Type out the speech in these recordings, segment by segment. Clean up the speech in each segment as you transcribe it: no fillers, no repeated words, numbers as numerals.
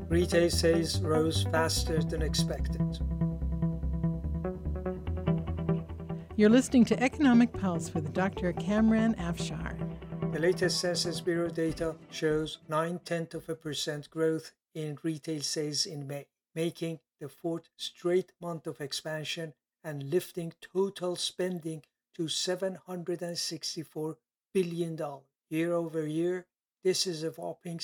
Retail sales rose faster than expected. You're listening to Economic Pulse with Dr. Kamran Afshar. The latest Census Bureau data shows 0.9% growth in retail sales in May, making the fourth straight month of expansion and lifting total spending to $764 billion. Year over year, this is a whopping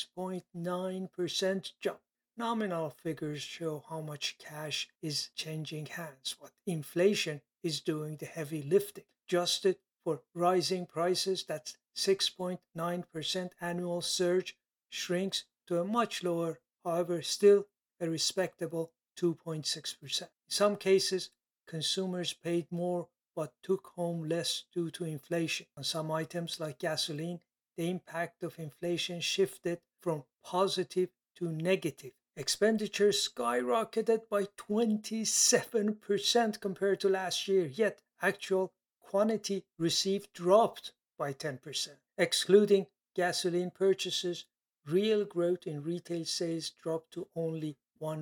6.9% jump. Nominal figures show how much cash is changing hands, but inflation is doing the heavy lifting. Adjusted for rising prices, that's 6.9% annual surge shrinks to a much lower, however still a respectable 2.6%. In some cases, consumers paid more but took home less due to inflation. On some items like gasoline, the impact of inflation shifted from positive to negative. Expenditures skyrocketed by 27% compared to last year, yet actual quantity received dropped by 10%. Excluding gasoline purchases, real growth in retail sales dropped to only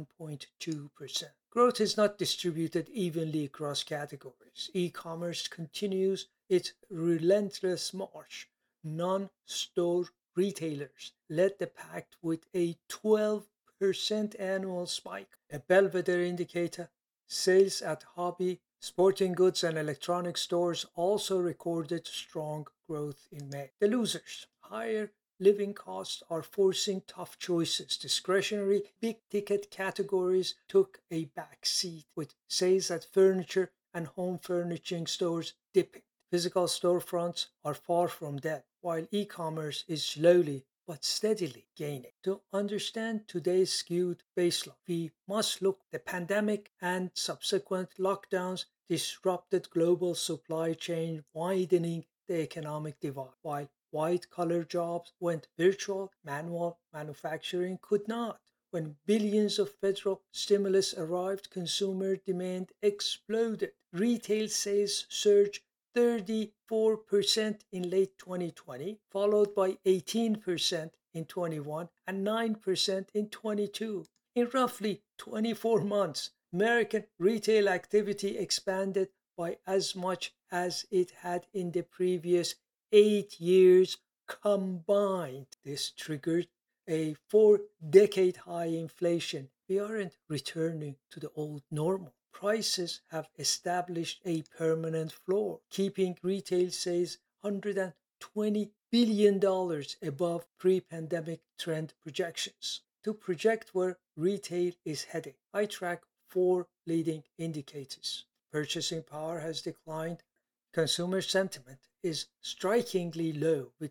1.2%. Growth is not distributed evenly across categories. E-commerce continues its relentless march. Non-store retailers led the pack with a 12% annual spike. A bellwether indicator, sales at hobby, sporting goods and electronic stores also recorded strong growth in May. The losers: higher living costs are forcing tough choices. Discretionary big-ticket categories took a back seat, with sales at furniture and home furnishing stores dipping. Physical storefronts are far from dead, while e-commerce is slowly but steadily gaining. To understand today's skewed baseline, we must look at the pandemic and subsequent lockdowns disrupted global supply chain, widening the economic divide. While white-collar jobs went virtual, manual manufacturing could not. When billions of federal stimulus arrived, consumer demand exploded. Retail sales surged 34% in late 2020, followed by 18% in 21 and 9% in 22. In roughly 24 months, American retail activity expanded by as much as it had in the previous 8 years combined. This triggered a 4-decade high inflation. We aren't returning to the old normal. Prices have established a permanent floor, keeping retail sales $120 billion above pre-pandemic trend projections. To project where retail is heading, I track 4 leading indicators. Purchasing power has declined. Consumer sentiment is strikingly low, with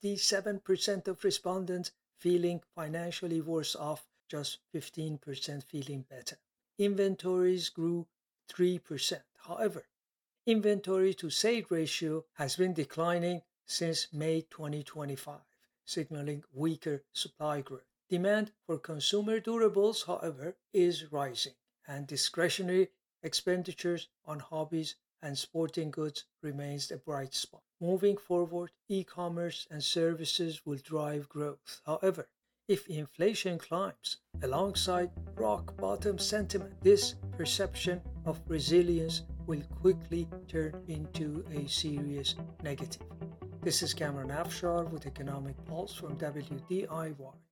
57% of respondents feeling financially worse off, just 15% feeling better. Inventories grew 3%. However, inventory to sale ratio has been declining since May 2025, signaling weaker supply growth. Demand for consumer durables, however, is rising, and discretionary expenditures on hobbies and sporting goods remains a bright spot. Moving forward, e-commerce and services will drive growth. However, if inflation climbs alongside rock bottom sentiment, this perception of resilience will quickly turn into a serious negative. This is Kamran Afshar with Economic Pulse from WDIY.